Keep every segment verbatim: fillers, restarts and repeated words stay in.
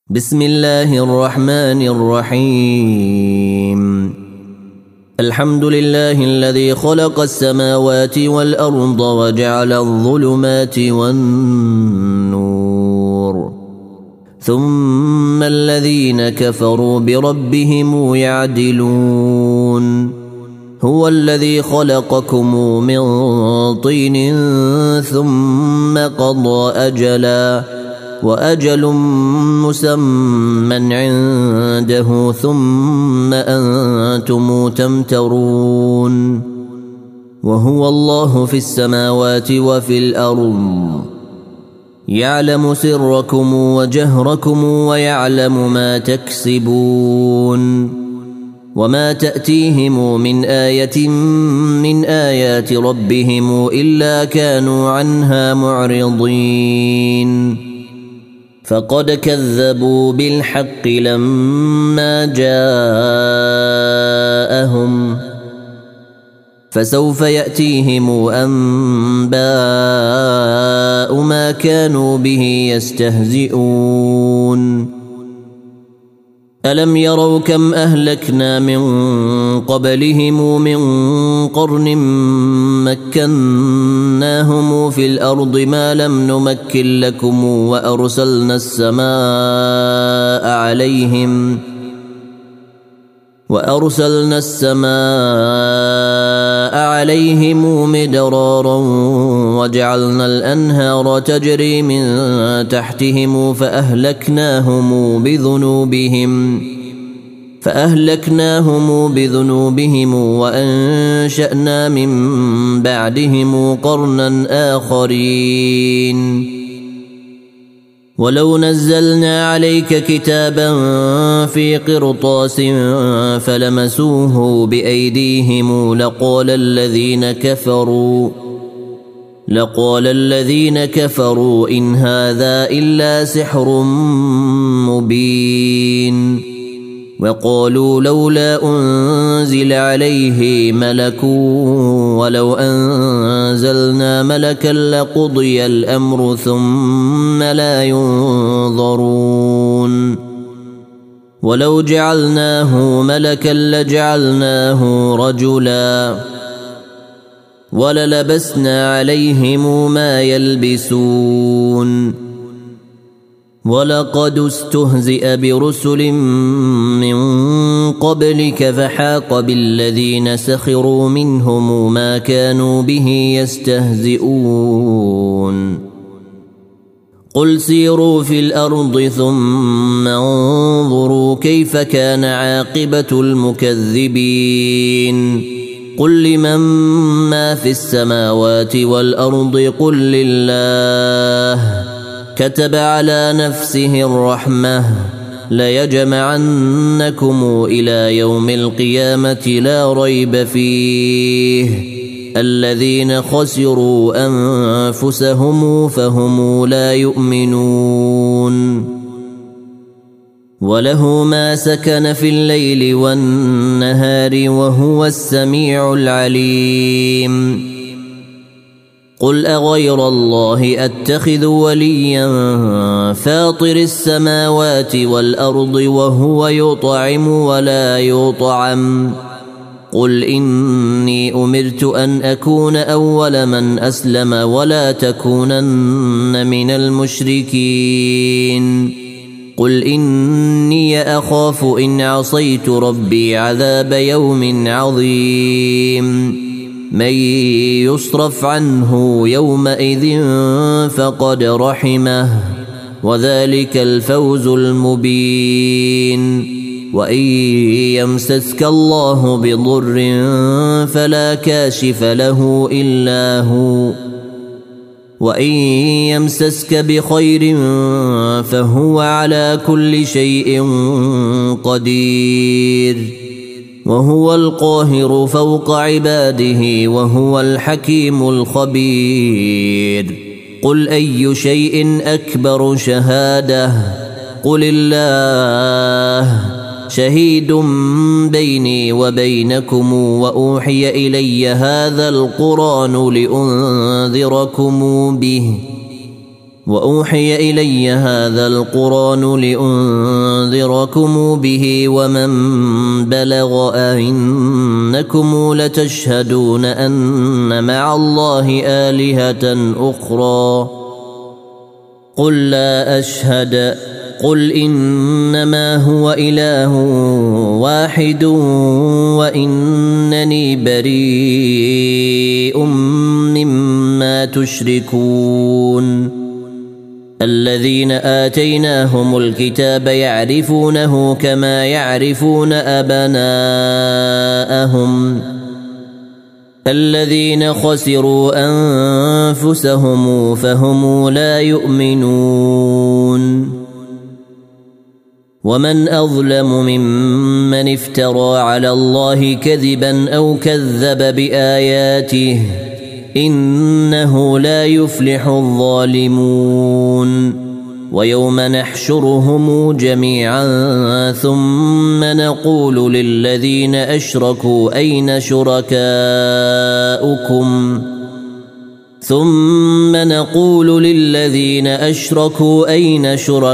بسم الله الرحمن الرحيم. الحمد لله الذي خلق السماوات والأرض وجعل الظلمات والنور ثم الذين كفروا بربهم يعدلون. هو الذي خلقكم من طين ثم قضى أجلا وأجل مسمى عنده ثم أنتم تمترون. وهو الله في السماوات وفي الأرض يعلم سركم وجهركم ويعلم ما تكسبون. وما تأتيهم من آية من آيات ربهم إلا كانوا عنها معرضين. فقد كذبوا بالحق لما جاءهم فسوف يأتيهم أنباء ما كانوا به يستهزئون. ألم يروا كم أهلكنا من قبلهم من قرن مكناهم في الأرض ما لم نمكن لكم وأرسلنا السماء عليهم وأرسلنا السماء عليهم مدرارا وجعلنا الأنهار تجري من تحتهم فأهلكناهم بذنوبهم فأهلكناهم بذنوبهم وأنشأنا من بعدهم قرنا آخرين. ولو نزلنا عليك كتابا في قرطاس فلمسوه بأيديهم لقال الذين كفروا لقال الذين كفروا إن هذا إلا سحر مبين. وقالوا لولا أنزل عليه ملك ولو أنزلنا ملكا لقضي الأمر ثم لا ينظرون. ولو جعلناه ملكا لجعلناه رجلا وللبسنا عليهم ما يلبسون. ولقد استهزئ برسل من قبلك فحاق بالذين سخروا منهم ما كانوا به يستهزئون. قل سيروا في الأرض ثم انظروا كيف كان عاقبة المكذبين. قل لمن ما في السماوات والأرض قل لله كتب على نفسه الرحمة ليجمعنكم إلى يوم القيامة لا ريب فيه الذين خسروا أنفسهم فهم لا يؤمنون. وله ما سكن في الليل والنهار وهو السميع العليم. قل أغير الله أتخذ وليا فاطر السماوات والأرض وهو يطعم ولا يطعم. قل إني أمرت أن أكون أول من أسلم ولا تكونن من المشركين. قل إني أخاف إن عصيت ربي عذاب يوم عظيم. من يصرف عنه يومئذ فقد رحمه وذلك الفوز المبين. وإن يمسسك الله بضر فلا كاشف له إلا هو وإن يمسسك بخير فهو على كل شيء قدير. وهو القاهر فوق عباده وهو الحكيم الخبير. قل أي شيء أكبر شهادة قل الله شهيد بيني وبينكم وأوحي إلي هذا القرآن لأنذركم به وأوحي إلي هذا القرآن لأنذركم به ومن بلغ أئنكم لتشهدون أن مع الله آلهة أخرى قل لا أشهد قل إنما هو إله واحد وإنني بريء مما تشركون الذين آتيناهم الكتاب يعرفونه كما يعرفون أبناءهم الذين خسروا أنفسهم فهم لا يؤمنون ومن أظلم ممن افترى على الله كذبا أو كذب بآياته إنه لا يفلح الظالمون ويوم نحشرهم جميعا ثم نقول للذين أشركوا أين شركاؤكم ثم نقول للذين أشركوا أين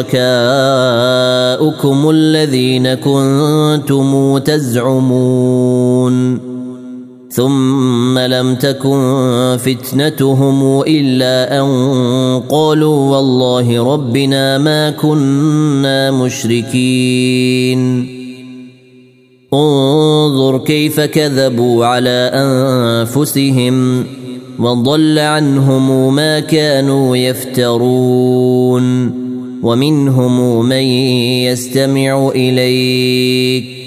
شركاؤكم الذين كنتم تزعمون ثم لم تكن فتنتهم إلا أن قالوا والله ربنا ما كنا مشركين انظر كيف كذبوا على أنفسهم وضل عنهم ما كانوا يفترون ومنهم من يستمع إليك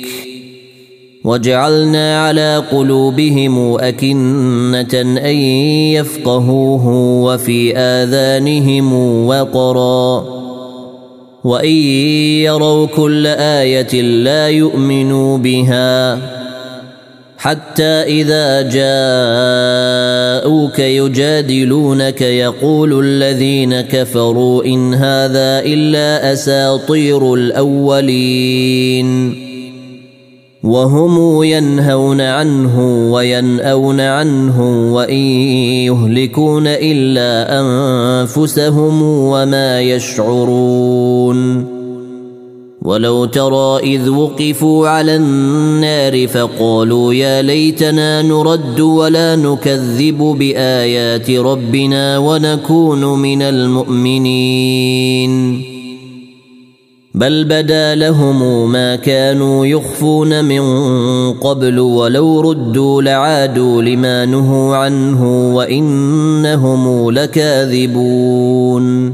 وجعلنا على قلوبهم أكنة أن يفقهوه وفي آذانهم وقرا وإن يروا كل آية لا يؤمنوا بها حتى إذا جاءوك يجادلونك يقول الذين كفروا إن هذا إلا أساطير الأولين وهم ينهون عنه وينأون عنه وإن يهلكون إلا أنفسهم وما يشعرون ولو ترى إذ وقفوا على النار فقالوا يا ليتنا نرد ولا نكذب بآيات ربنا ونكون من المؤمنين بل بدا لهم ما كانوا يخفون من قبل ولو ردوا لعادوا لما نهوا عنه وإنهم لكاذبون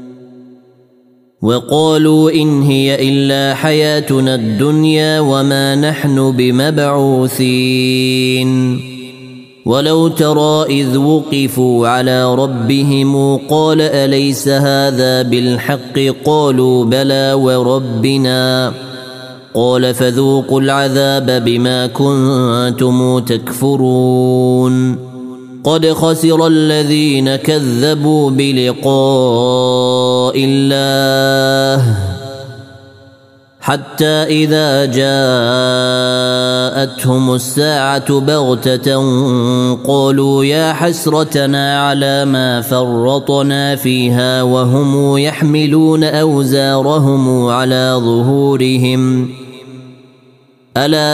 وقالوا إن هي إلا حياتنا الدنيا وما نحن بمبعوثين ولو ترى إذ وقفوا على ربهم قال أليس هذا بالحق قالوا بلى وربنا قال فذوقوا العذاب بما كنتم تكفرون قد خسر الذين كذبوا بلقاء الله حتى إذا جاءتهم الساعة بغتة قالوا يا حسرتنا على ما فرطنا فيها وهم يحملون أوزارهم على ظهورهم ألا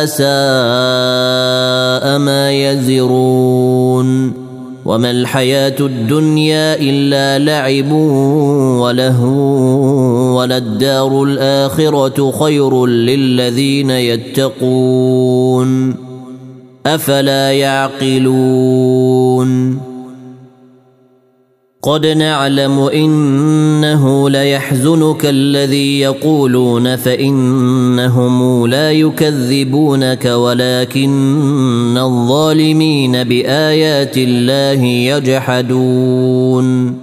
ساء ما يزرون وما الحياة الدنيا إلا لعب ولهو وللدار الآخرة خير للذين يتقون أفلا يعقلون قد نعلم إنه ليحزنك الذي يقولون فإنهم لا يكذبونك ولكن الظالمين بآيات الله يجحدون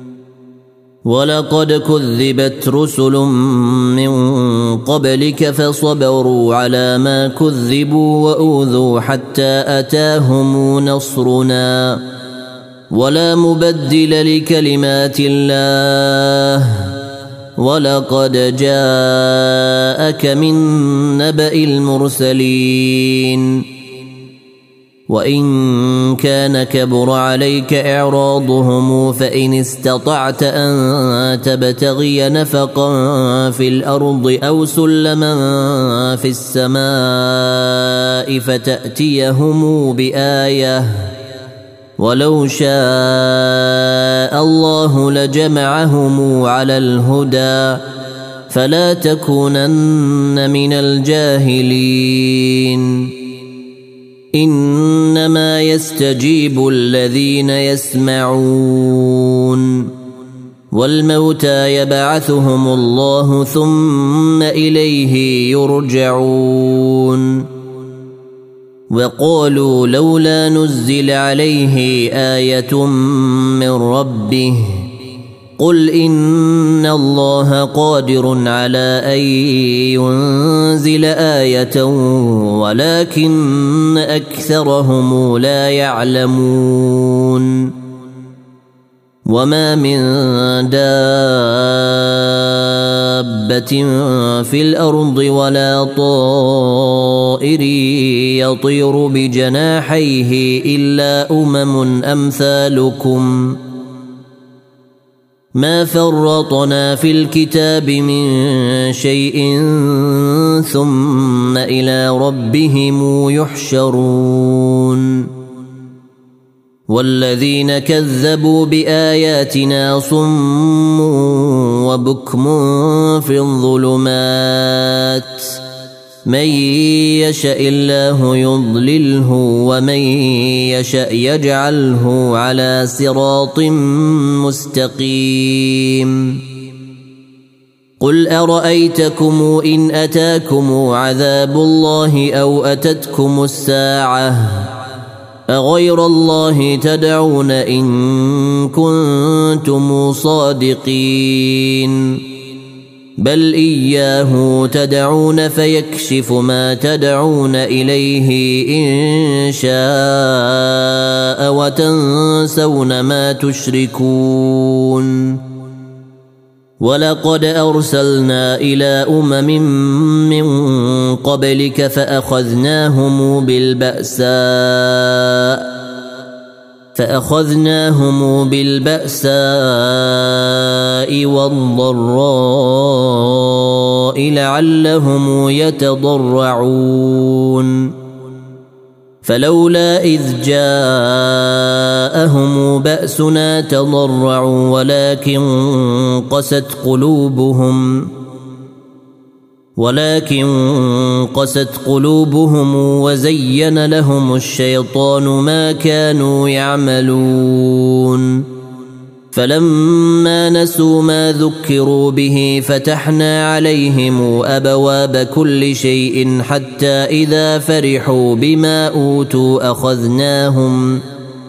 ولقد كذبت رسل من قبلك فصبروا على ما كذبوا وأوذوا حتى أتاهم نصرنا ولا مبدل لكلمات الله ولقد جاءك من نبأ المرسلين وإن كان كبر عليك إعراضهم فإن استطعت أن تبتغي نفقا في الأرض أو سلما في السماء فتأتيهم بآية ولو شاء الله لجمعهم على الهدى فلا تكونن من الجاهلين إنما يستجيب الذين يسمعون والموتى يبعثهم الله ثم إليه يرجعون وقالوا لولا نزل عليه آية من ربه قل إن الله قادر على أن ينزل آية ولكن أكثرهم لا يعلمون وما من دابة في الأرض ولا طائر يطير بجناحيه إلا أمم أمثالكم ما فرطنا في الكتاب من شيء ثم إلى ربهم يحشرون والذين كذبوا بآياتنا صم وبكم في الظلمات من يشاء الله يضلله ومن يشاء يجعله على صراط مستقيم قل أرأيتكم إن أتاكم عذاب الله أو أتتكم الساعة أغير الله تدعون إن كنتم صادقين بل إياه تدعون فيكشف ما تدعون إليه إن شاء وتنسون ما تشركون ولقد أرسلنا إلى أمم من قبلك فأخذناهم بالبأساء فأخذناهم بالبأساء والضراء لعلهم يتضرعون فلولا إذ جاءهم بأسنا تضرعوا ولكن قست قلوبهم ولكن قست قلوبهم وزين لهم الشيطان ما كانوا يعملون فلما نسوا ما ذكروا به فتحنا عليهم أبواب كل شيء حتى إذا فرحوا بما أوتوا أخذناهم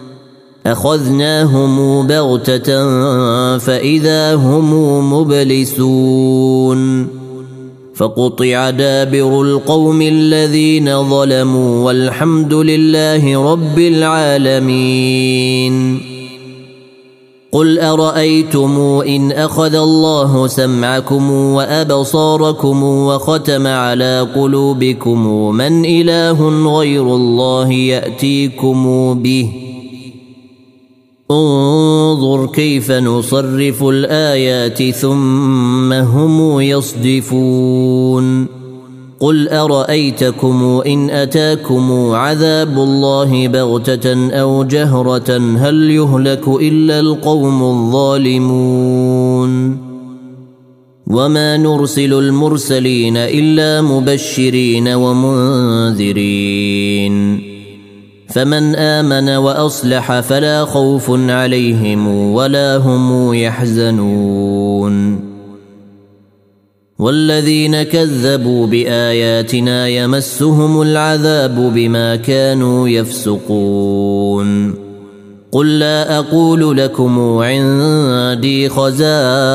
أخذناهم بغتة فإذا هم مبلسون فقطع دابر القوم الذين ظلموا والحمد لله رب العالمين قل أرأيتم إن أخذ الله سمعكم وأبصاركم وختم على قلوبكم من إله غير الله يأتيكم به انظر كيف نصرف الآيات ثم هم يصدفون قل أرأيتكم إن أتاكم عذاب الله بغتة أو جهرة هل يهلك إلا القوم الظالمون وما نرسل المرسلين إلا مبشرين ومنذرين فمن آمن وأصلح فلا خوف عليهم ولا هم يحزنون والذين كذبوا بآياتنا يمسهم العذاب بما كانوا يفسقون قل لا أقول لكم عندي خزائن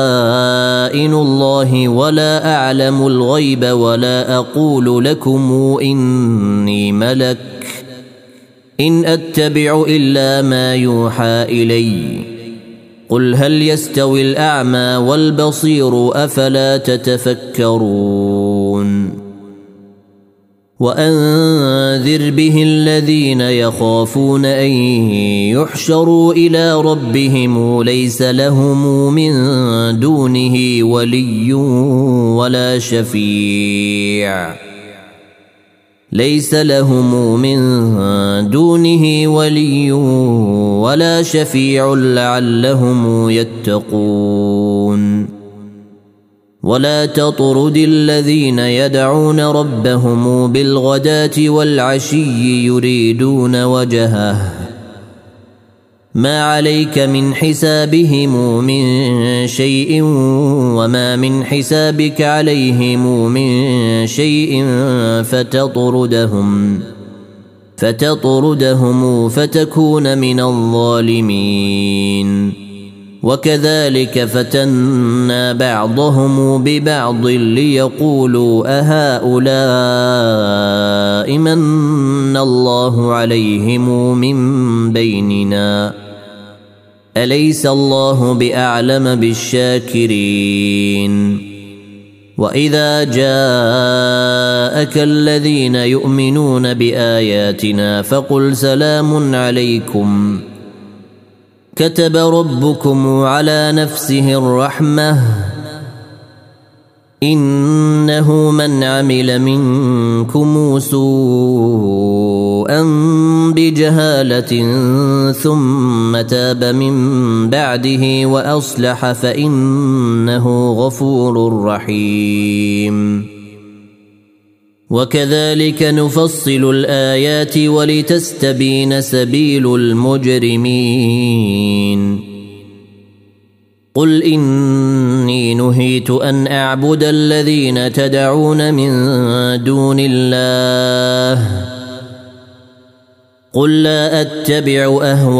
الله ولا أعلم الغيب ولا أقول لكم إني ملك إن أتبع إلا ما يوحى إلي قل هل يستوي الأعمى والبصير أفلا تتفكرون وأنذر به الذين يخافون أن يحشروا إلى ربهم ليس لهم من دونه ولي ولا شفيع ليس لهم من دونه ولي ولا شفيع لعلهم يتقون ولا تطرد الذين يدعون ربهم بالغداة والعشي يريدون وجهه ما عليك من حسابهم من شيء وما من حسابك عليهم من شيء فتطردهم فتطردهم فتكون من الظالمين وكذلك فتنا بعضهم ببعض ليقولوا أهؤلاء من الله عليهم من بيننا أليس الله بأعلم بالشاكرين وإذا جاءك الذين يؤمنون بآياتنا فقل سلام عليكم كتب ربكم على نفسه الرحمة إنه من عمل منكم سوءا بجهالة ثم تاب من بعده وأصلح فإنه غفور رحيم وكذلك نفصل الآيات ولتستبين سبيل المجرمين قل إني نهيت أن أعبد الذين تدعون من دون الله قل لا أتبع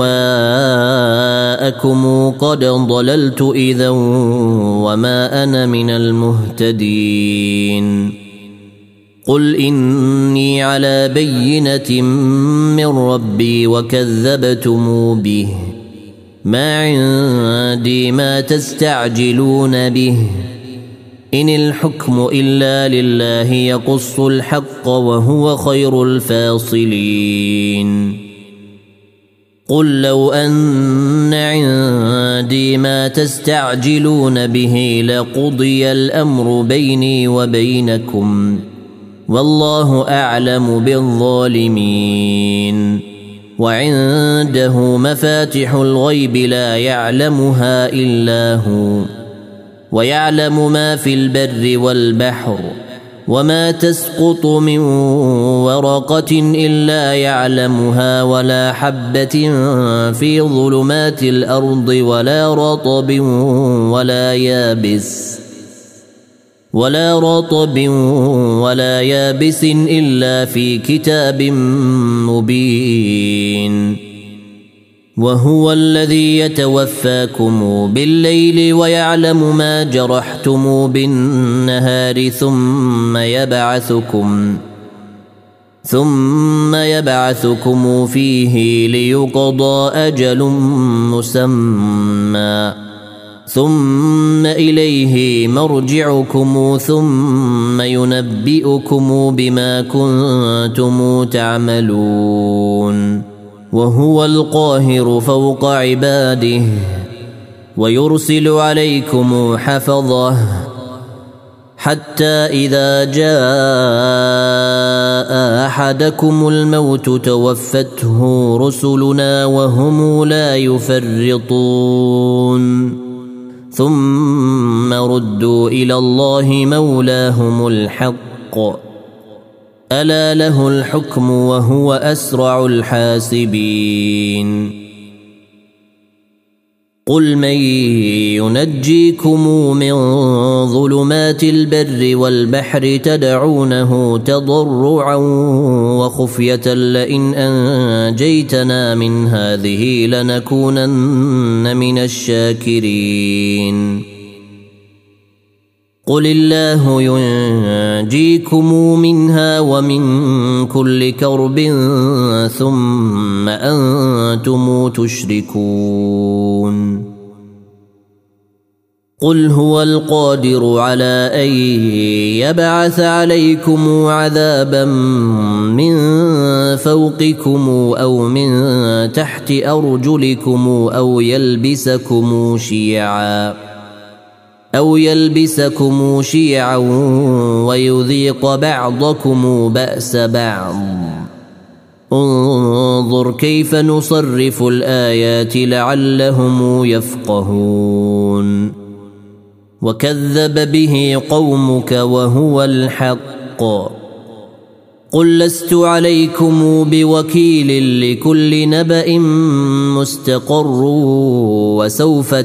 أهواءكم قد ضللت إذا وما أنا من المهتدين قل إني على بينة من ربي وكذبتم به ما عندي ما تستعجلون به إن الحكم إلا لله يقص الحق وهو خير الفاصلين قل لو أن عندي ما تستعجلون به لقضي الأمر بيني وبينكم والله أعلم بالظالمين وعنده مفاتح الغيب لا يعلمها إلا هو ويعلم ما في البر والبحر وما تسقط من ورقة إلا يعلمها ولا حبة في ظلمات الأرض ولا رطب ولا يابس ولا رطب ولا يابس إلا في كتاب مبين وهو الذي يتوفاكم بالليل ويعلم ما جرحتم بالنهار ثم يبعثكم ثم يبعثكم فيه ليقضى أجل مسمى ثم إليه مرجعكم ثم ينبئكم بما كنتم تعملون وهو القاهر فوق عباده ويرسل عليكم حفظه حتى إذا جاء أحدكم الموت توفته رسلنا وهم لا يفرطون ثم ردوا إلى الله مولاهم الحق ألا له الحكم وهو أسرع الحاسبين قل من ينجيكم من ظلمات البر والبحر تدعونه تضرعا وخفية لئن أنجيتنا من هذه لنكونن من الشاكرين قل الله ينجيكم منها ومن كل كرب ثم أنتم تشركون قل هو القادر على أن يبعث عليكم عذابا من فوقكم أو من تحت أرجلكم أو يلبسكم شيعا أو يلبسكم شيعا ويذيق بعضكم بأس بعض انظر كيف نصرف الآيات لعلهم يفقهون وكذب به قومك وهو الحق قل لست عليكم بوكيل لكل نبأ مستقر وسوف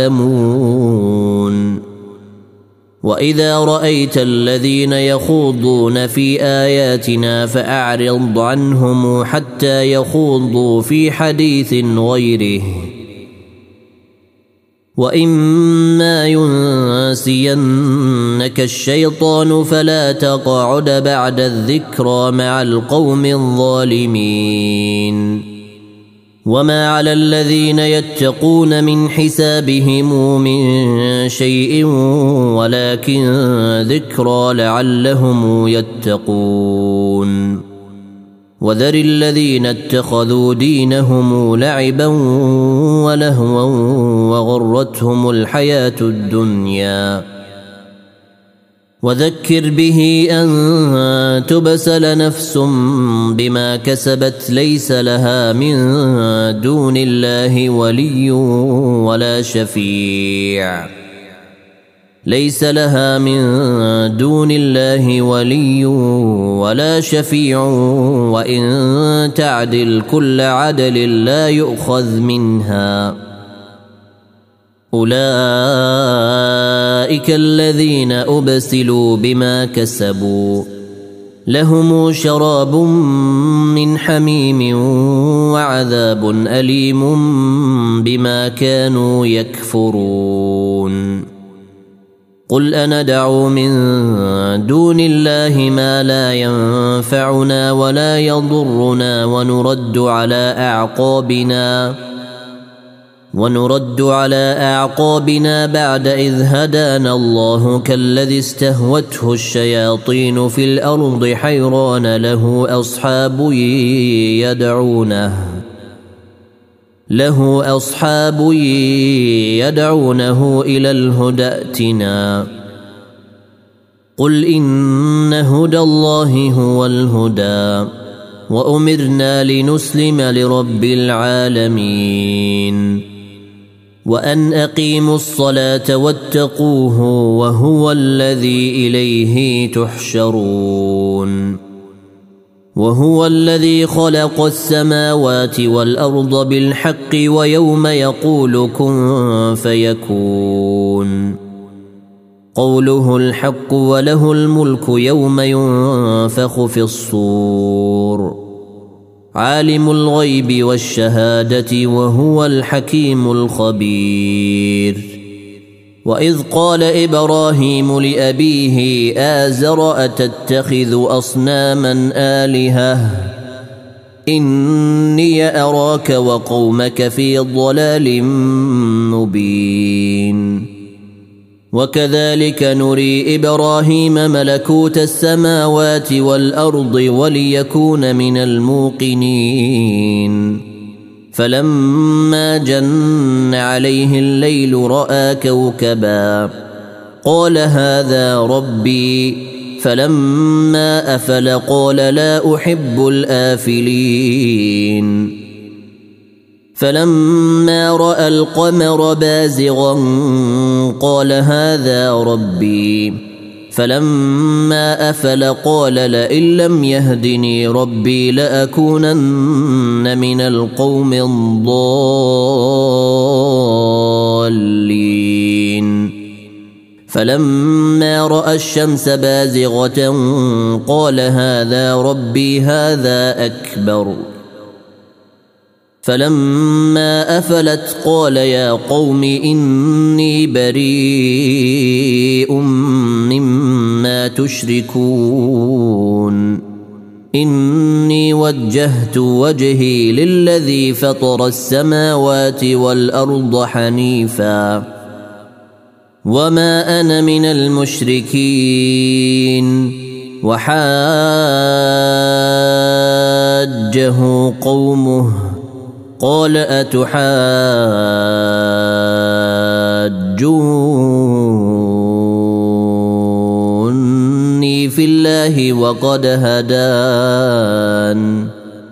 تعلمون وإذا رأيت الذين يخوضون في آياتنا فأعرض عنهم حتى يخوضوا في حديث غيره وإما ينسينك الشيطان فلا تقعد بعد الذكرى مع القوم الظالمين وما على الذين يتقون من حسابهم من شيء ولكن ذكرى لعلهم يتقون وذر الذين اتخذوا دينهم لعبا ولهوا وغرتهم الحياة الدنيا وذكر به أن تبسل نفس بما كسبت ليس لها من دون الله ولي ولا شفيع ليس لها من دون الله ولي ولا شفيع وإن تعدل كل عدل لا يؤخذ منها أولئك الذين أبسلوا بما كسبوا لهم شراب من حميم وعذاب أليم بما كانوا يكفرون قل أندعو من دون الله ما لا ينفعنا ولا يضرنا ونرد على أعقابنا ونرد على أعقابنا بعد إذ هدانا الله كالذي استهوته الشياطين في الأرض حيران له أصحاب يدعونه له أصحاب يدعونه إلى الهدى ائتنا قل إن هدى الله هو الهدى وأمرنا لنسلم لرب العالمين وأن أقيموا الصلاة واتقوه وهو الذي إليه تحشرون وهو الذي خلق السماوات والأرض بالحق ويوم يقول كن فيكون قوله الحق وله الملك يوم ينفخ في الصور عالم الغيب والشهادة وهو الحكيم الخبير وإذ قال إبراهيم لأبيه آزر أتتخذ أصناما آلهة إني أراك وقومك في ضلال مبين وكذلك نري إبراهيم ملكوت السماوات والأرض وليكون من الموقنين فلما جن عليه الليل رأى كوكبا قال هذا ربي فلما أفل قال لا أحب الآفلين فلما رأى القمر بازغا قال هذا ربي فلما أفل قال لئن لم يهدني ربي لأكونن من القوم الضالين فلما رأى الشمس بازغة قال هذا ربي هذا أكبر فلما أفلت قال يا قوم إني بريء مما تشركون إني وجهت وجهي للذي فطر السماوات والأرض حنيفا وما أنا من المشركين وحاجه قومه قال أتحاجوني في الله وقد هدان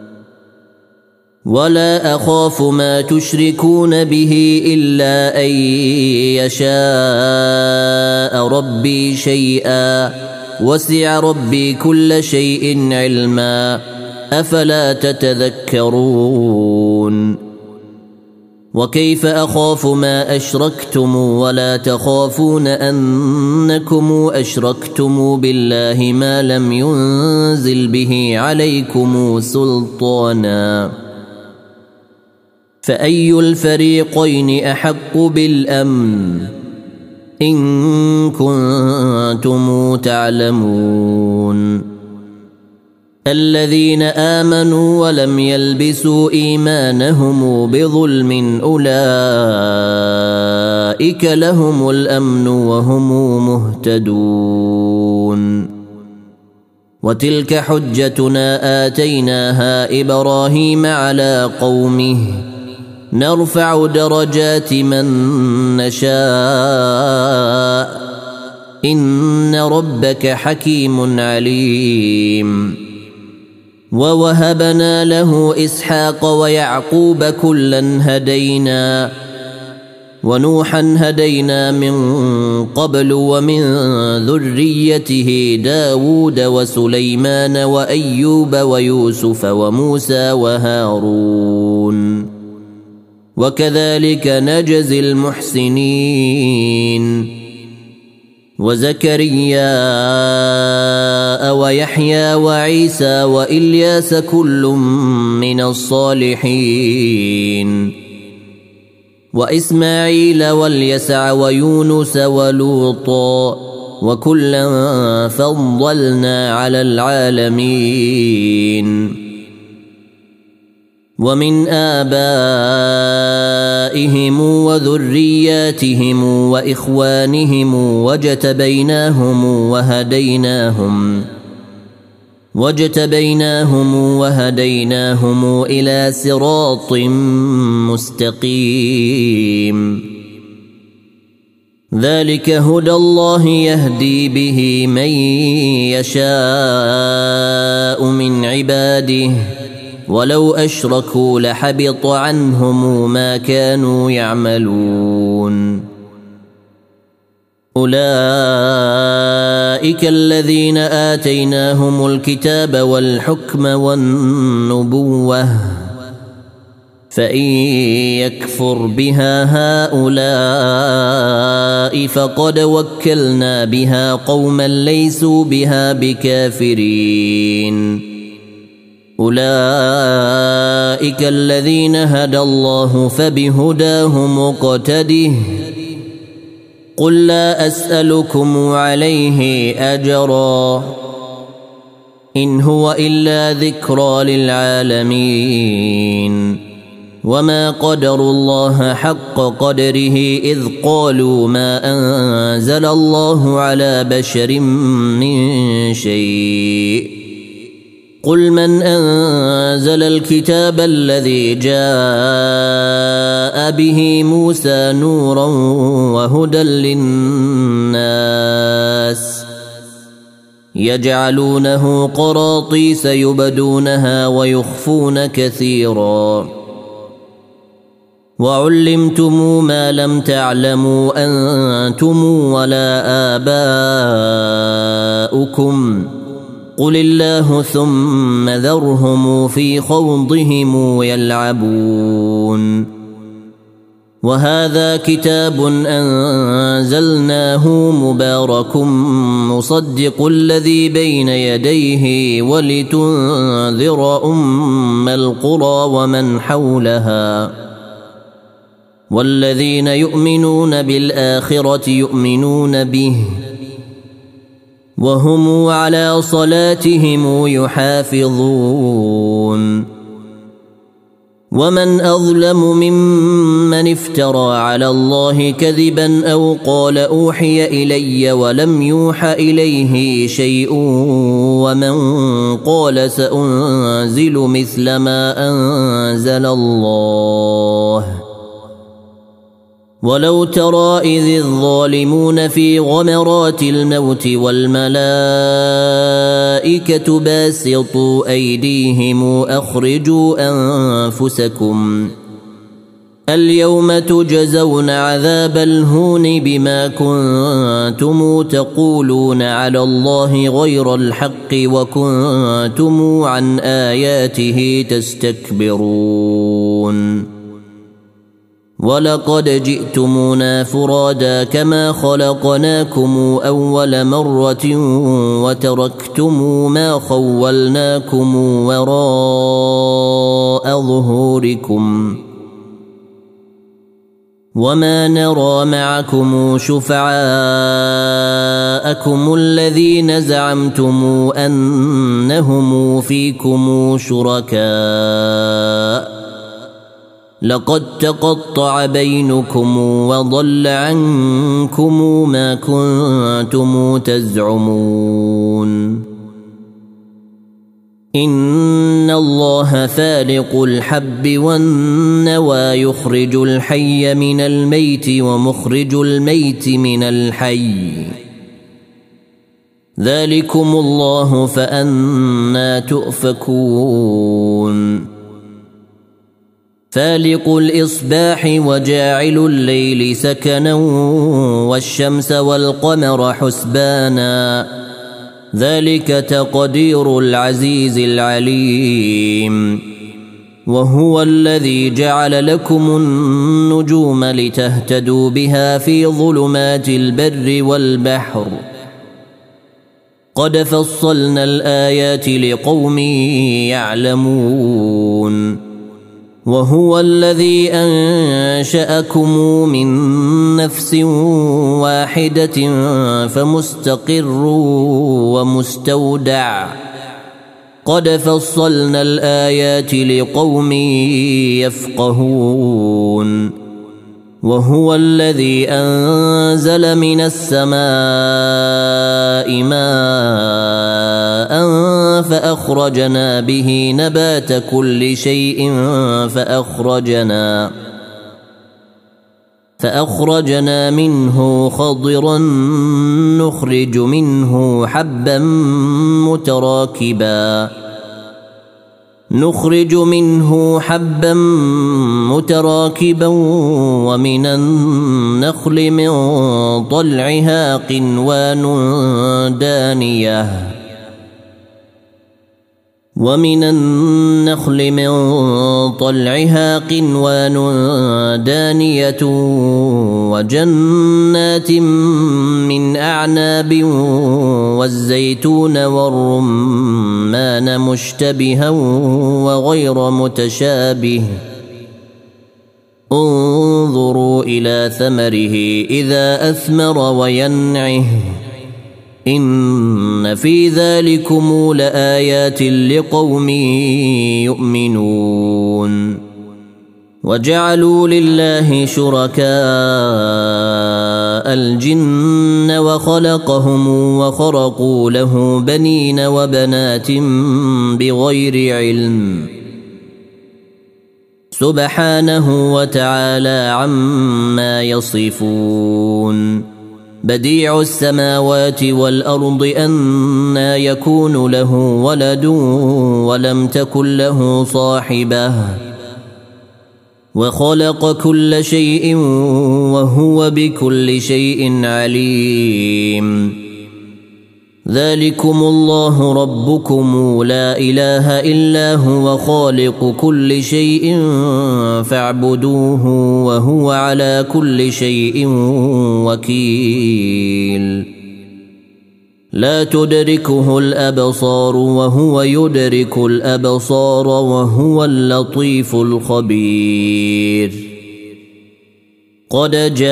ولا أخاف ما تشركون به إلا أن يشاء ربي شيئا وسع ربي كل شيء علما أفلا تتذكرون وكيف أخاف ما أشركتم ولا تخافون أنكم أشركتم بالله ما لم ينزل به عليكم سلطانا فأي الفريقين أحق بالأمن إن كنتم تعلمون الذين آمنوا ولم يلبسوا إيمانهم بظلم أولئك لهم الأمن وهم مهتدون وتلك حجتنا آتيناها إبراهيم على قومه نرفع درجات من نشاء إن ربك حكيم عليم ووهبنا له إسحاق ويعقوب كلا هدينا ونوحا هدينا من قبل ومن ذريته داود وسليمان وأيوب ويوسف وموسى وهارون وكذلك نجزي المحسنين وزكريا ويحيى وعيسى وإلياس كل من الصالحين وإسماعيل واليسع ويونس ولوطا وكلا فضلنا على العالمين ومن آبائهم وذرياتهم وإخوانهم واجتبيناهم وهديناهم واجتبيناهم وهديناهم إلى صراط مستقيم ذلك هدى الله يهدي به من يشاء من عباده ولو أشركوا لحبط عنهم ما كانوا يعملون أولئك الذين آتيناهم الكتاب والحكم والنبوة فإن يكفر بها هؤلاء فقد وكلنا بها قوما ليسوا بها بكافرين أولئك الذين هدى الله فبهداه مقتده قل لا أسألكم عليه أجرا إن هو إلا ذكرى للعالمين وما قدروا الله حق قدره إذ قالوا ما أنزل الله على بشر من شيء قل من أنزل الكتاب الذي جاء به موسى نورا وهدى للناس يجعلونه قراطيس يبدونها ويخفون كثيرا وعلمتم ما لم تعلموا أنتم ولا آباؤكم قل الله ثم ذرهم في خوضهم يلعبون وهذا كتاب أنزلناه مبارك مصدق الذي بين يديه ولتنذر أم القرى ومن حولها والذين يؤمنون بالآخرة يؤمنون به وهم على صلاتهم يحافظون ومن أظلم ممن افترى على الله كذبا أو قال أوحي إلي ولم يوح إليه شيء ومن قال سأنزل مثل ما أنزل الله ولو ترى إذ الظالمون في غمرات الموت والملائكة باسطوا أيديهم أخرجوا أنفسكم اليوم تجزون عذاب الهون بما كنتم تقولون على الله غير الحق وكنتم عن آياته تستكبرون ولقد جئتمونا فرادا كما خلقناكم أول مرة وتركتم ما خولناكم وراء ظهوركم وما نرى معكم شفعاءكم الذين زعمتم أنهم فيكم شركاء لقد تقطع بينكم وضل عنكم ما كنتم تزعمون إن الله فالق الحب والنوى يخرج الحي من الميت ومخرج الميت من الحي ذلكم الله فأنى تؤفكون فالق الإصباح وجاعل الليل سكنا والشمس والقمر حسبانا ذلك تقدير العزيز العليم وهو الذي جعل لكم النجوم لتهتدوا بها في ظلمات البر والبحر قد فصلنا الآيات لقوم يعلمون وهو الذي أنشأكم من نفس واحدة فمستقر ومستودع قد فصلنا الآيات لقوم يفقهون وهو الذي أنزل من السماء ماء فأخرجنا به نبات كل شيء فأخرجنا فأخرجنا منه خضرا نخرج منه حبا متراكبا نخرج منه حبا متراكبا ومن النخل من طلعها قنوان دانية ومن النخل من طلعها قنوان دانية وجنات من أعناب والزيتون والرمان مشتبها وغير متشابه انظروا إلى ثمره إذا أثمر وينعه إن في ذلكم لآيات لقوم يؤمنون وجعلوا لله شركاء الجن وخلقهم وخرقوا له بنين وبنات بغير علم سبحانه وتعالى عما يصفون بديع السماوات والأرض أنى يكون له ولد ولم تكن له صاحبة وخلق كل شيء وهو بكل شيء عليم ذلكم الله ربكم لا إله إلا هو خالق كل شيء فاعبدوه وهو على كل شيء وكيل لا تدركه الأبصار وهو يدرك الأبصار وهو اللطيف الخبير قد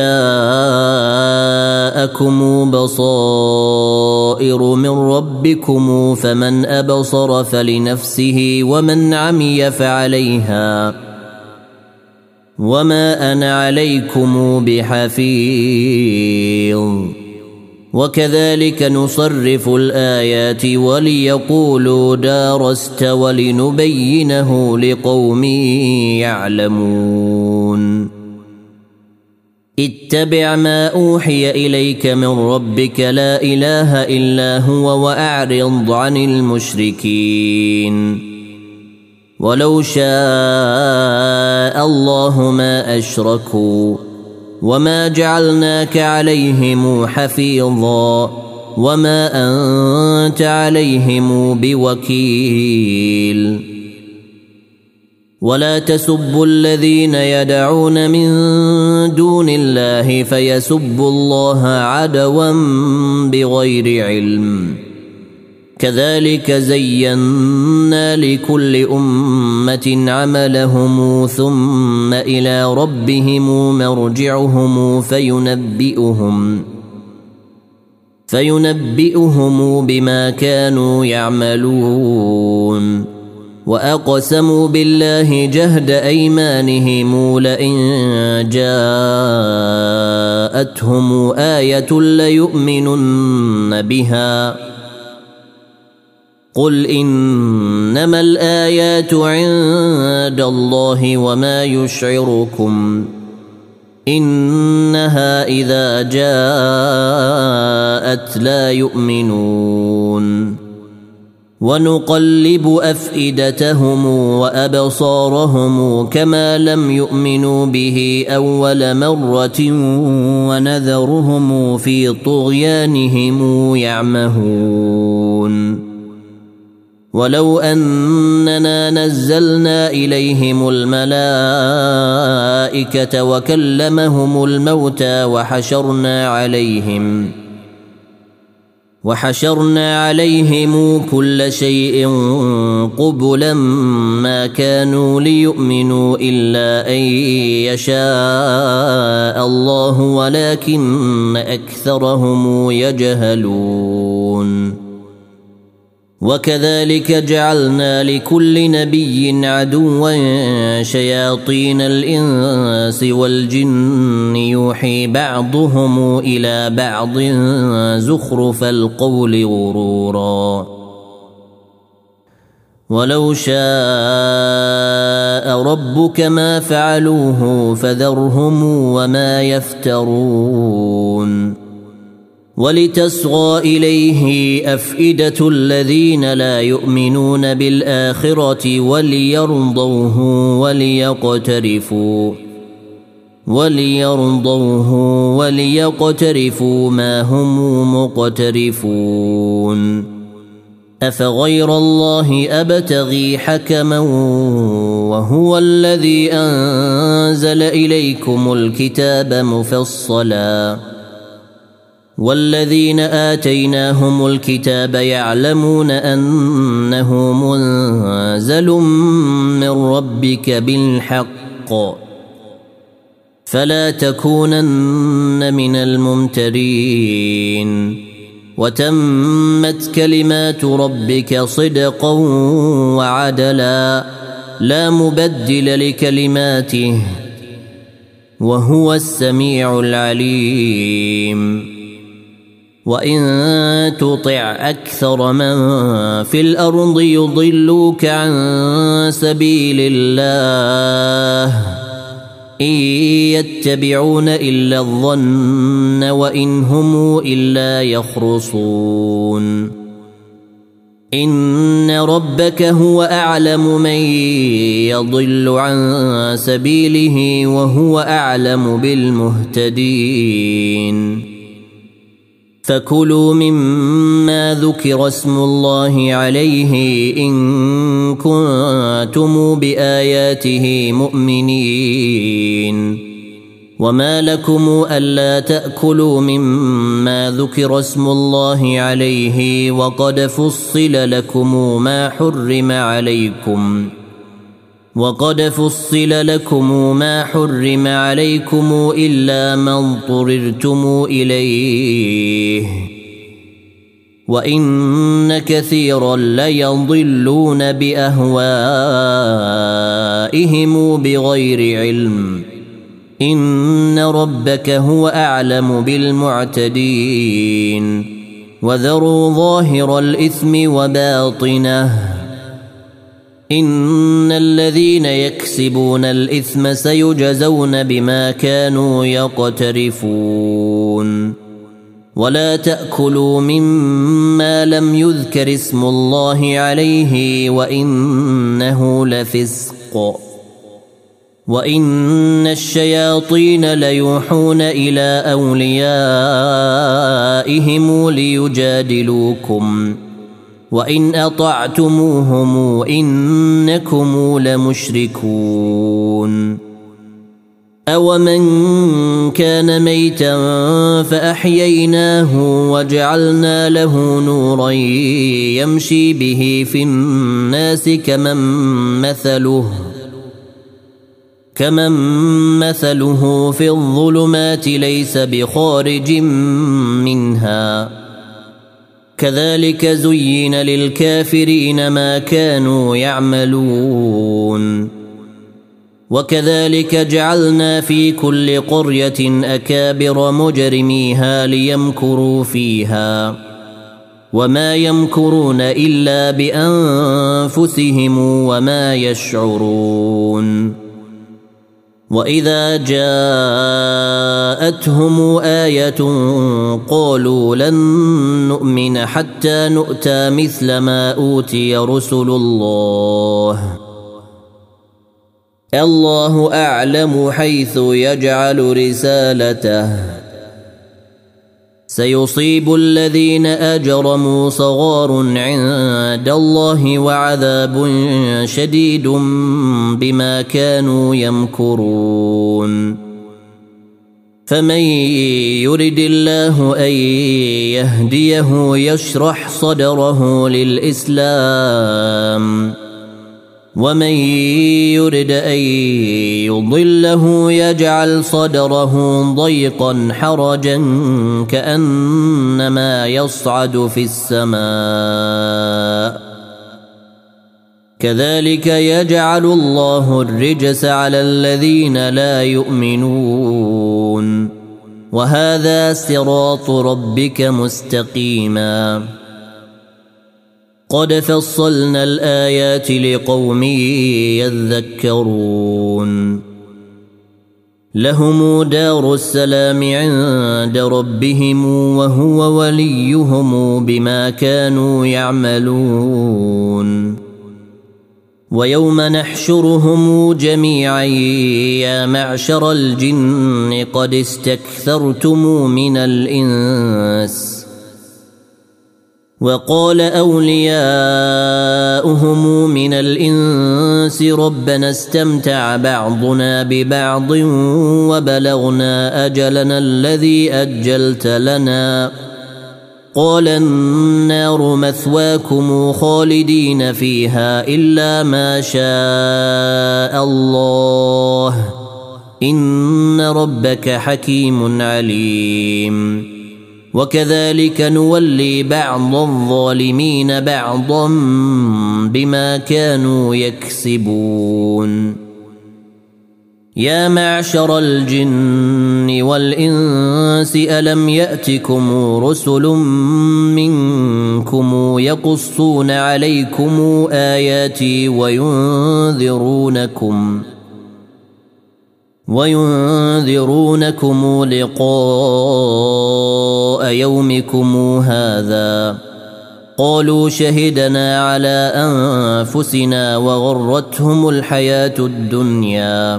جاءكم بصائر من ربكم فمن أبصر فلنفسه ومن عمي فعليها وما أنا عليكم بحفيظ وكذلك نصرف الآيات وليقولوا درست ولنبينه لقوم يعلمون اتبع ما أوحي إليك من ربك لا إله إلا هو وأعرض عن المشركين ولو شاء الله ما أشركوا وما جعلناك عليهم حفيظا وما أنت عليهم بوكيل ولا تسبوا الذين يدعون من دون الله فيسبوا الله عدوا بغير علم كذلك زينا لكل أمة عملهم ثم إلى ربهم مرجعهم فينبئهم فينبئهم بما كانوا يعملون وأقسموا بالله جهد أيمانهم لئن جاءتهم آية ليؤمنن بها قل إنما الآيات عند الله وما يشعركم إنها إذا جاءت لا يؤمنون ونقلب أفئدتهم وأبصارهم كما لم يؤمنوا به أول مرة ونذرهم في طغيانهم يعمهون ولو أننا نزلنا إليهم الملائكة وكلمهم الموتى وحشرنا عليهم وحشرنا عليهم كل شيء قبلا ما كانوا ليؤمنوا إلا أن يشاء الله ولكن أكثرهم يجهلون وكذلك جعلنا لكل نبي عدوا شياطين الإنس والجن يوحي بعضهم إلى بعض زخرف القول غرورا ولو شاء ربك ما فعلوه فذرهم وما يفترون ولتصغى إليه أفئدة الذين لا يؤمنون بالآخرة وليرضوه وليقترفوا وليرضوه وليقترفوا ما هم مقترفون أفغير الله أبتغي حكما وهو الذي أنزل إليكم الكتاب مفصلا والذين آتيناهم الكتاب يعلمون أنه منزل من ربك بالحق فلا تكونن من الممترين وتمت كلمات ربك صدقا وعدلا لا مبدل لكلماته وهو السميع العليم وإن تطع أكثر من في الأرض يضلوك عن سبيل الله إن يتبعون إلا الظن وإن هم إلا يخرصون إن ربك هو أعلم من يضل عن سبيله وهو أعلم بالمهتدين فكلوا مما ذكر اسم الله عليه إن كنتم بآياته مؤمنين وما لكم ألا تأكلوا مما ذكر اسم الله عليه وقد فصل لكم ما حرم عليكم وقد فصل لكم ما حرم عليكم إلا ما اضطررتم إليه وإن كثيرا ليضلون بأهوائهم بغير علم إن ربك هو أعلم بالمعتدين وذروا ظاهر الإثم وباطنه إن الذين يكسبون الإثم سيجزون بما كانوا يقترفون ولا تأكلوا مما لم يذكر اسم الله عليه وإنه لفسق وإن الشياطين ليوحون إلى أوليائهم ليجادلوكم وإن أطعتموهم إنكم لمشركون أومن كان ميتا فأحييناه وجعلنا له نورا يمشي به في الناس كمن مثله كمن مثله في الظلمات ليس بخارج منها كذلك زين للكافرين ما كانوا يعملون وكذلك جعلنا في كل قرية أكابر مجرميها ليمكروا فيها وما يمكرون إلا بأنفسهم وما يشعرون وإذا جاءتهم آية قالوا لن نؤمن حتى نؤتى مثل ما أوتي رسل الله الله أعلم حيث يجعل رسالته سيصيب الذين أجرموا صغار عند الله وعذاب شديد بما كانوا يمكرون فمن يرد الله أن يهديه يشرح صدره للإسلام ومن يرد أن يضله يجعل صدره ضيقا حرجا كأنما يصعد في السماء كذلك يجعل الله الرجس على الذين لا يؤمنون وهذا صراط ربك مستقيما قد فصلنا الآيات لقوم يذكرون لهم دار السلام عند ربهم وهو وليهم بما كانوا يعملون ويوم نحشرهم جميعا يا معشر الجن قد استكثرتم من الإنس وقال أولياؤهم من الإنس ربنا استمتع بعضنا ببعض وبلغنا أجلنا الذي أجلت لنا قال النار مثواكم خالدين فيها إلا ما شاء الله إن ربك حكيم عليم وكذلك نولي بعض الظالمين بعضا بما كانوا يكسبون يا معشر الجن والإنس ألم يأتكم رسل منكم يقصون عليكم آياتي وينذرونكم وينذرونكم لقاء يومكم هذا قالوا شهدنا على أنفسنا وغرتهم الحياة الدنيا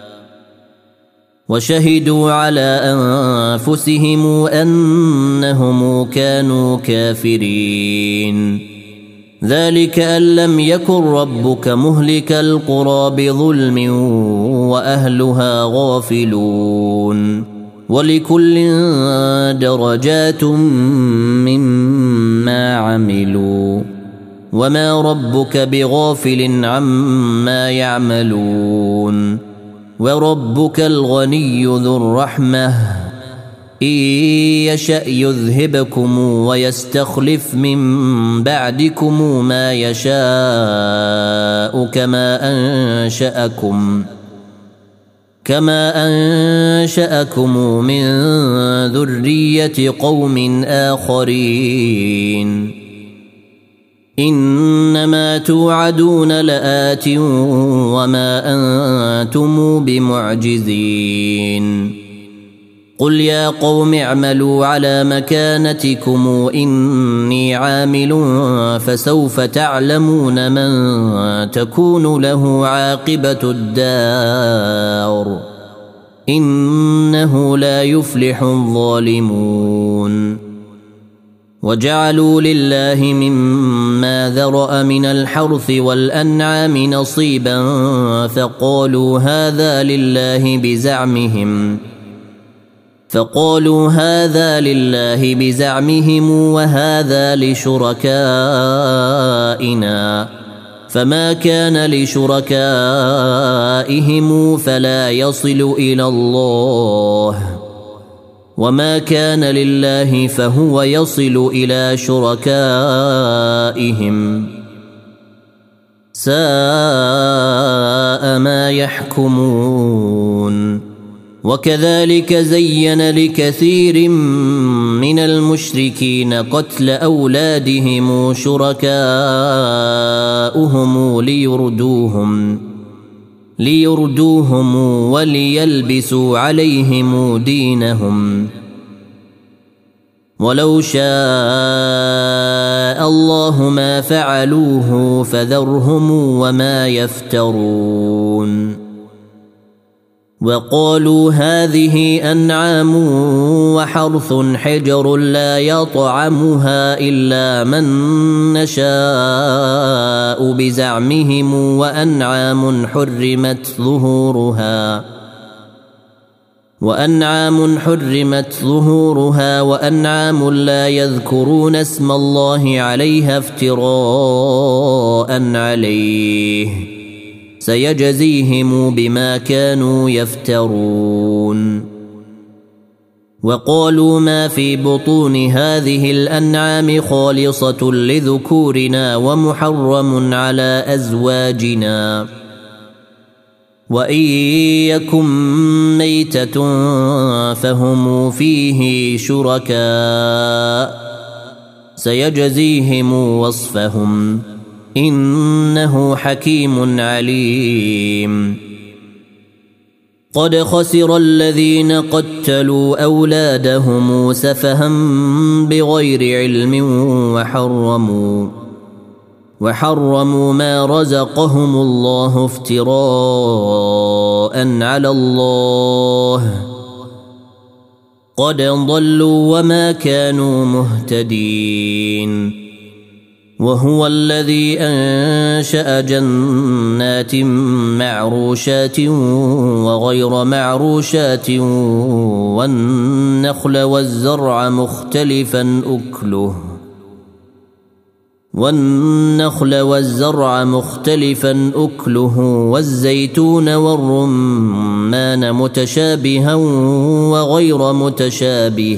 وشهدوا على أنفسهم أنهم كانوا كافرين ذلك أن لم يكن ربك مهلك القرى بظلم وأهلها غافلون ولكل درجات مما عملوا وما ربك بغافل عما يعملون وربك الغني ذو الرحمة إن يشأ يذهبكم ويستخلف من بعدكم ما يشاء كما أنشأكم كما أنشأكم من ذرية قوم آخرين إنما توعدون لآت وما أنتم بمعجزين قل يا قوم اعملوا على مكانتكم إني عامل فسوف تعلمون من تكون له عاقبة الدار إنه لا يفلح الظالمون وجعلوا لله مما ذرأ من الحرث والأنعام نصيبا فقالوا هذا لله بزعمهم فقالوا هذا لله بزعمهم وهذا لشركائنا فما كان لشركائهم فلا يصل إلى الله وما كان لله فهو يصل إلى شركائهم ساء ما يحكمون وكذلك زين لكثير من المشركين قتل أولادهم شركاؤهم ليردوهم ليردوهم وليلبسوا عليهم دينهم ولو شاء الله ما فعلوه فذرهم وما يفترون وقالوا هذه أنعام وحرث حجر لا يطعمها إلا من نشاء بزعمهم وأنعام حرمت ظهورها وأنعام حرمت ظهورها وأنعام لا يذكرون اسم الله عليها افتراء عليه سيجزيهم بما كانوا يفترون وقالوا ما في بطون هذه الأنعام خالصة لذكورنا ومحرم على أزواجنا وإن يكن ميتة فهم فيه شركاء سيجزيهم وصفهم إنه حكيم عليم قد خسر الذين قتلوا أولادهم سفها بغير علم وحرموا وحرموا ما رزقهم الله افتراء على الله قد ضلوا وما كانوا مهتدين وهو الذي أنشأ جنات معروشات وغير معروشات والنخل والزرع مختلفا أكله والنخل والزرع مختلفا أكله والزيتون والرمان متشابها وغير متشابه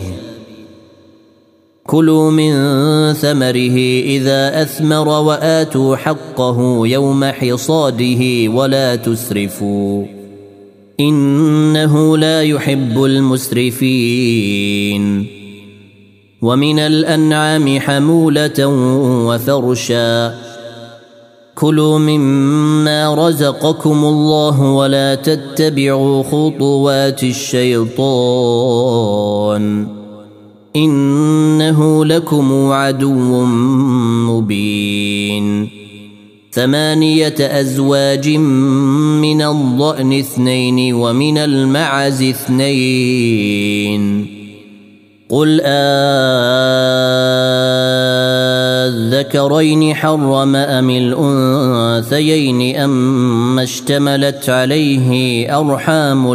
كلوا من ثمره إذا أثمر وآتوا حقه يوم حصاده ولا تسرفوا إنه لا يحب المسرفين ومن الأنعام حمولة وفرشا كلوا مما رزقكم الله ولا تتبعوا خطوات الشيطان إنه لكم عدو مبين ثمانية أزواج من الضأن اثنين ومن المعز اثنين قل أذكرين حرم أم الأنثيين أما اشتملت عليه أرحام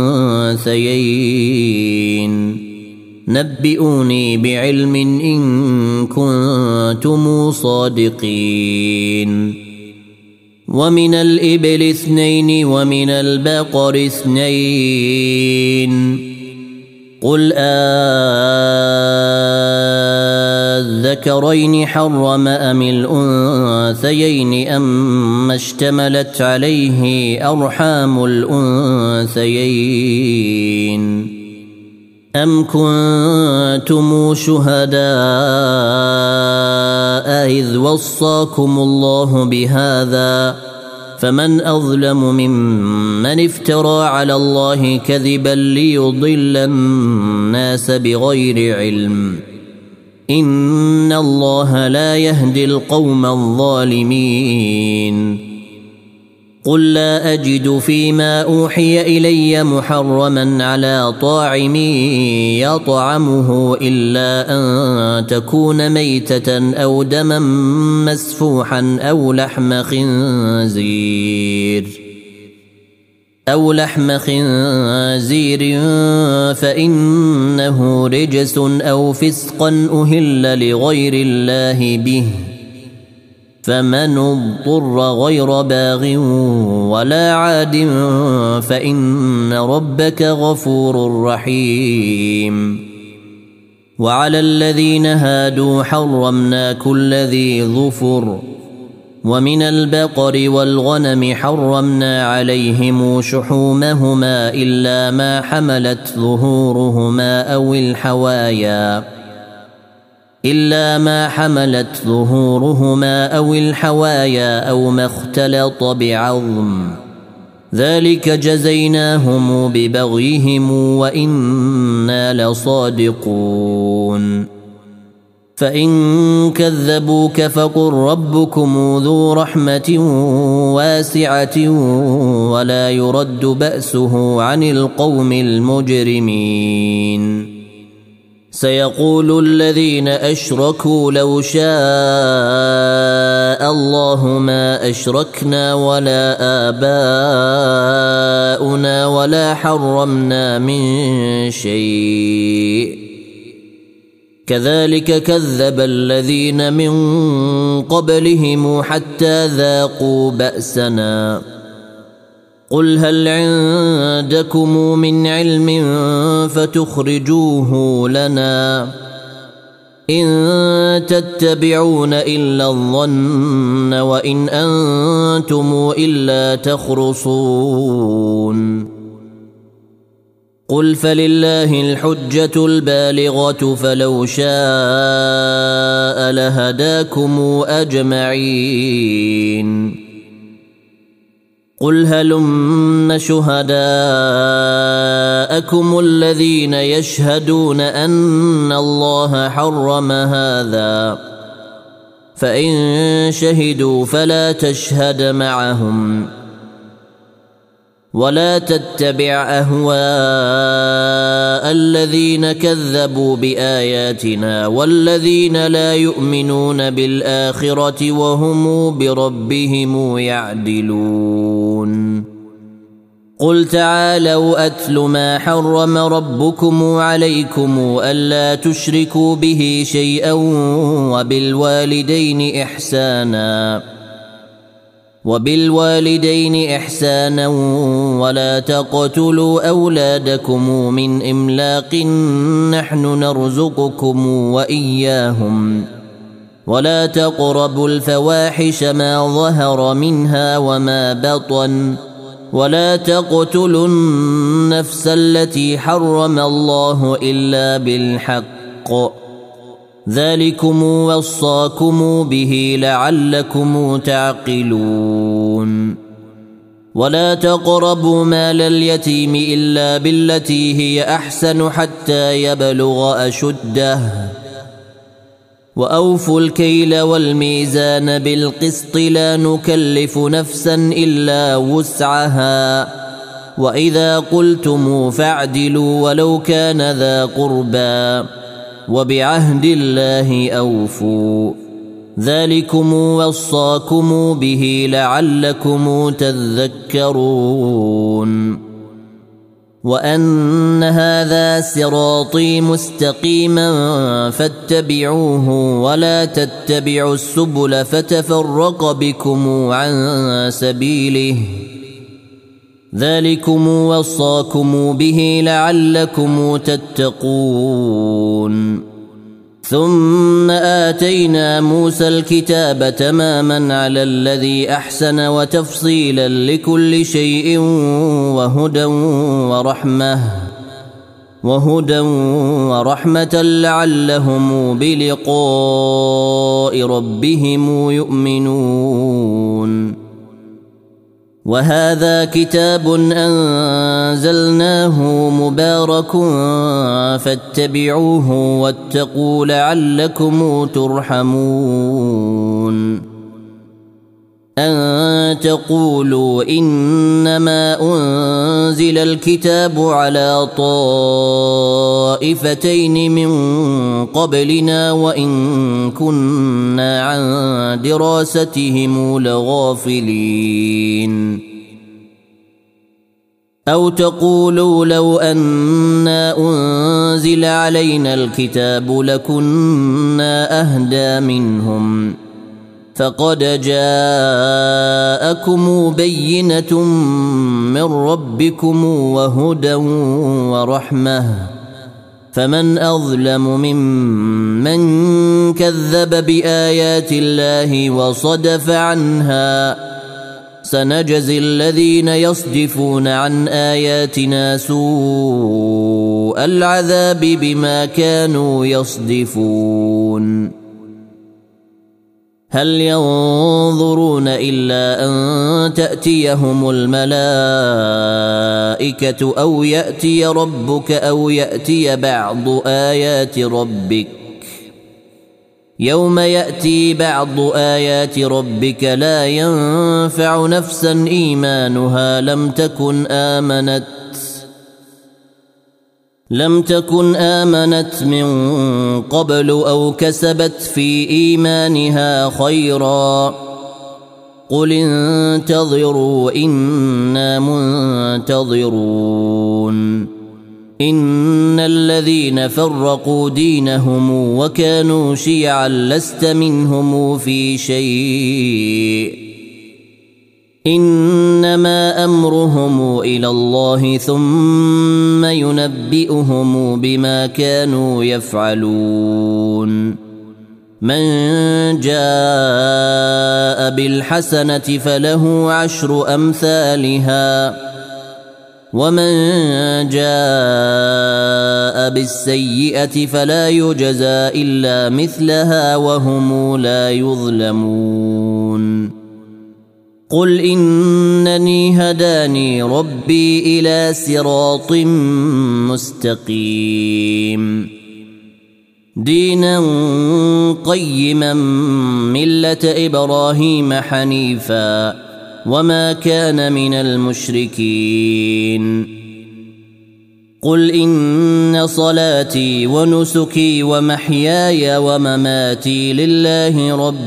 الأنثيين نبئوني بعلم إن كنتم صادقين ومن الإبل اثنين ومن البقر اثنين قل أذكرين حرم أم الأنثيين أما اشتملت عليه أرحام الأنثيين أم كنتم شهداء إذ وصاكم الله بهذا فمن أظلم ممن افترى على الله كذبا ليضل الناس بغير علم إن الله لا يهدي القوم الظالمين قل لا أجد فيما أوحي إلي محرما على طاعم يطعمه إلا أن تكون ميتة أو دما مسفوحا أو لحم خنزير أو لحم خنزير فإنه رجس أو فسقا أهل لغير الله به فمن اضطر غير باغ ولا عاد فإن ربك غفور رحيم وعلى الذين هادوا حرمنا كل ذي ظفر ومن البقر والغنم حرمنا عليهم شحومهما إلا ما حملت ظهورهما أو الحوايا إلا ما حملت ظهورهما أو الحوايا أو ما اختلط بعظم ذلك جزيناهم ببغيهم وإنا لصادقون فإن كذبوك فقل ربكم ذو رحمة واسعة ولا يرد بأسه عن القوم المجرمين سيقول الذين أشركوا لو شاء الله ما أشركنا ولا آباؤنا ولا حرمنا من شيء كذلك كذب الذين من قبلهم حتى ذاقوا بأسنا قل هل عندكم من علم فتخرجوه لنا إن تتبعون إلا الظن وإن أنتم إلا تخرصون قل فلله الحجة البالغة فلو شاء لهداكم أجمعين قل هلم شهداءكم الذين يشهدون أن الله حرم هذا فإن شهدوا فلا تشهد معهم ولا تتبع أهواء الذين كذبوا بآياتنا والذين لا يؤمنون بالآخرة وهم بربهم يعدلون قل تعالوا أتل ما حرم ربكم عليكم ألا تشركوا به شيئا وبالوالدين إحسانا وبالوالدين إحسانا ولا تقتلوا أولادكم من إملاق نحن نرزقكم وإياهم ولا تقربوا الفواحش ما ظهر منها وما بطن ولا تقتلوا النفس التي حرم الله إلا بالحق ذلكم وصاكم به لعلكم تعقلون ولا تقربوا مال اليتيم إلا بالتي هي أحسن حتى يبلغ أشده وأوفوا الكيل والميزان بالقسط لا نكلف نفسا إلا وسعها وإذا قلتم فاعدلوا ولو كان ذا قربى وبعهد الله أوفوا ذلكم وصاكم به لعلكم تذكرون وأن هذا صراطي مستقيما فاتبعوه ولا تتبعوا السبل فتفرق بكم عن سبيله ذلكم وصاكم به لعلكم تتقون. ثم آتينا موسى الكتاب تماما على الذي أحسن وتفصيلا لكل شيء وهدى ورحمة وهدى ورحمة لعلهم بلقاء ربهم يؤمنون. وهذا كتاب أنزلناه مبارك فاتبعوه واتقوا لعلكم ترحمون. أن تقولوا إنما أنزل الكتاب على طائفتين من قبلنا وإن كنا عن دراستهم لغافلين. أو تقولوا لو أنا أنزل علينا الكتاب لكنا أهدى منهم فقد جاءكم بينة من ربكم وهدى ورحمة فمن أظلم ممن كذب بآيات الله وصدف عنها سنجزي الذين يصدفون عن آياتنا سوء العذاب بما كانوا يصدفون. هل ينظرون إلا أن تأتيهم الملائكة أو يأتي ربك أو يأتي بعض آيات ربك يوم يأتي بعض آيات ربك لا ينفع نفسا إيمانها لم تكن آمنت لم تكن آمنت من قبل أو كسبت في إيمانها خيرا قل انتظروا إنا منتظرون. إن الذين فرقوا دينهم وكانوا شيعا لست منهم في شيء إنما أمرهم إلى الله ثم ينبئهم بما كانوا يفعلون. من جاء بالحسنة فله عشر أمثالها ومن جاء بالسيئة فلا يجزى إلا مثلها وهم لا يظلمون. قل إنني هداني ربي إلى صراط مستقيم دينا قيما ملة إبراهيم حنيفا وما كان من المشركين. قل إن صلاتي ونسكي ومحياي ومماتي لله رب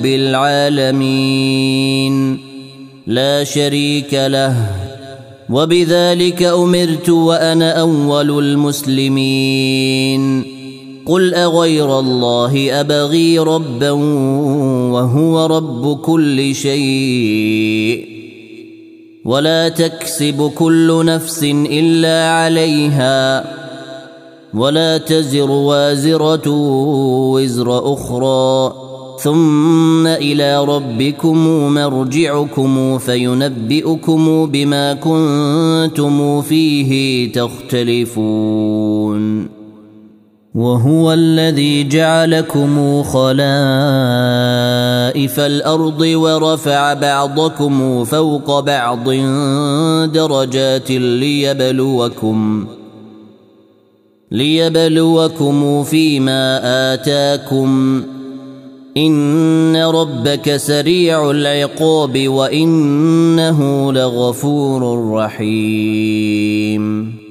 العالمين لا شريك له وبذلك أمرت وأنا أول المسلمين. قل أغير الله أبغي ربا وهو رب كل شيء ولا تكسب كل نفس إلا عليها ولا تزر وازرة وزر أخرى ثم إلى ربكم مرجعكم فينبئكم بما كنتم فيه تختلفون. وهو الذي جعلكم خلائف الأرض ورفع بعضكم فوق بعض درجات ليبلوكم ليبلوكم فيما آتاكم إن ربك سريع العقاب وإنه لغفور رحيم.